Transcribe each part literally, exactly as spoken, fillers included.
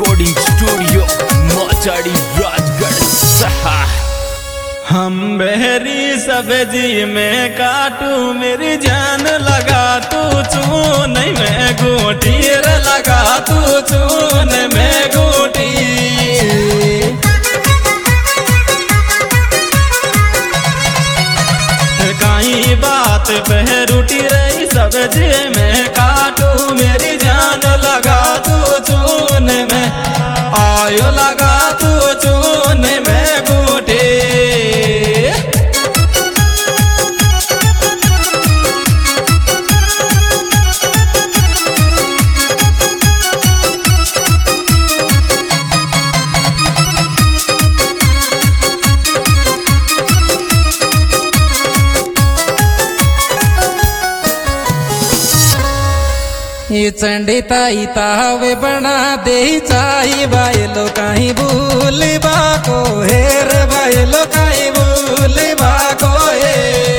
Recording studio मोचाड़ी Rajgarh सहा। हम बहरी सब्जी में काटू मेरी जान लगा तू चून में गोटी लगा तू चून में गोटी। कहीं बात बहरूटी रही सब्जी में काटू मेरी जान लगा तू चून में आयो लगा तू चून में गोटी। ये चंडी ताई तावे बना दे चाई बायलो कहीं भूल बाको हेर बायलो कहीं भूल बाको हे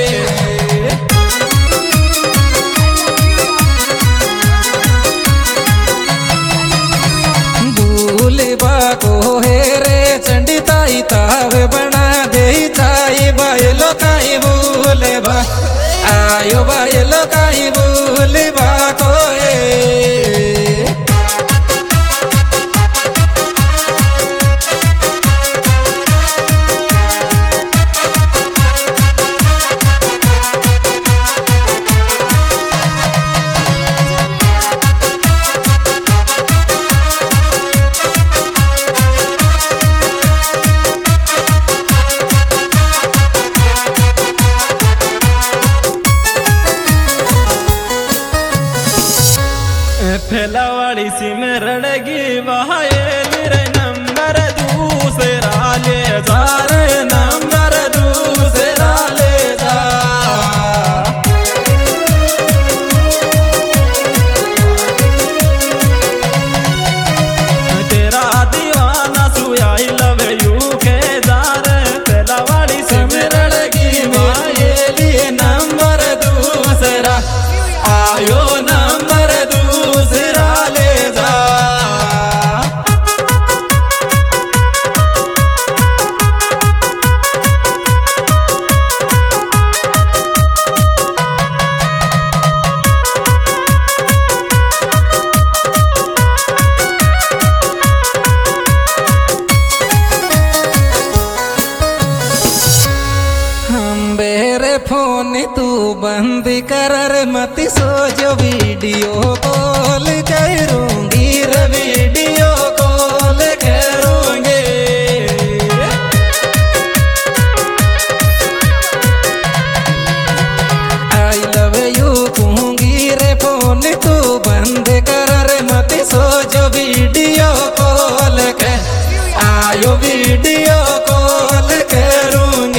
भूल बाको हेरे चंडी ताई तावे बना दे चाई बायलो कहीं भूल बा आयो बायलो कहीं भूल बाको फैलावाड़ी सी में रणगी बहाये नंबर दूसरा ले जा रे नंबर दूसरा ले जा। तेरा दीवाना सुयाई लव यू के जा रे फैलावाड़ी सी में रणगी बहाये नंबर दूसरा आयो नंबर दूसरा ले जा। हम बेरे फोन तू बंद कर मत सो जो वीडियो कॉल करूंगी रे वीडियो कॉल करूंगी। आई लव यू कहूंगी रे फोन तू बंद कर मत सो जो वीडियो कॉल कर आयो वीडियो कॉल करूंगी।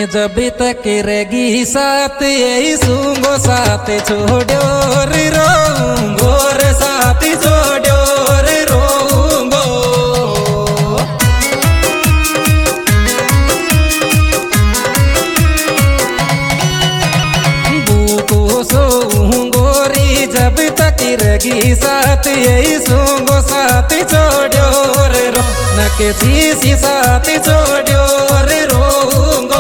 जब तक रहेगी साथ यही सूंगो साथ छोड़ो रे रोऊंगो रे साथ छोड़ो रे रोऊंगो। भूखो सोऊंगो री जब तक रहेगी साथ यही सूंगो साथ छोड़ो रे रो न के सी साथ छोड़ो रे रोऊंगो।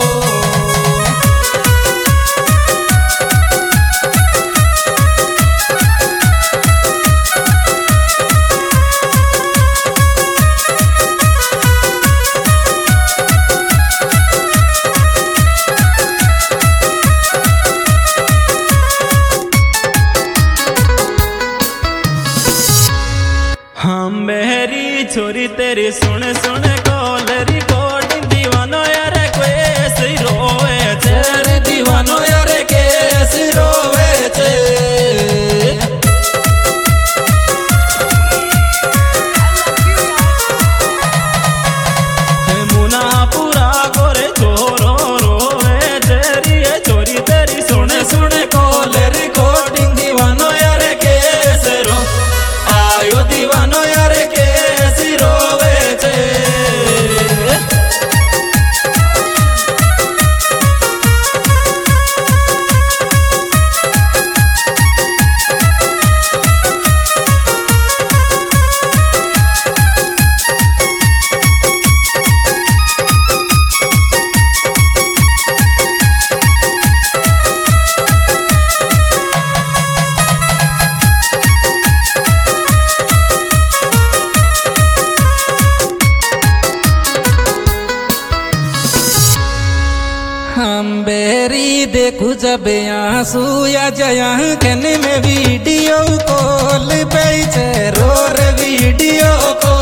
हम मेरी छोरी तेरी सुन सुन कॉल रिकॉर्डिंग दीवानो यार कैसे रोवे छे दीवानो यार कैसे रोवे छे। मुना पूरा गोरे छोरो रोवे तेरी छोरी तेरी सुन सुन कॉल रिकॉर्डिंग दीवानो यार कैसे रो आयो दीवानो यार कैसे रोवे छे। हम बेरी देखू जब आंसू या जया कन में वीडियो कॉल पे रो रे वीडियो कॉल।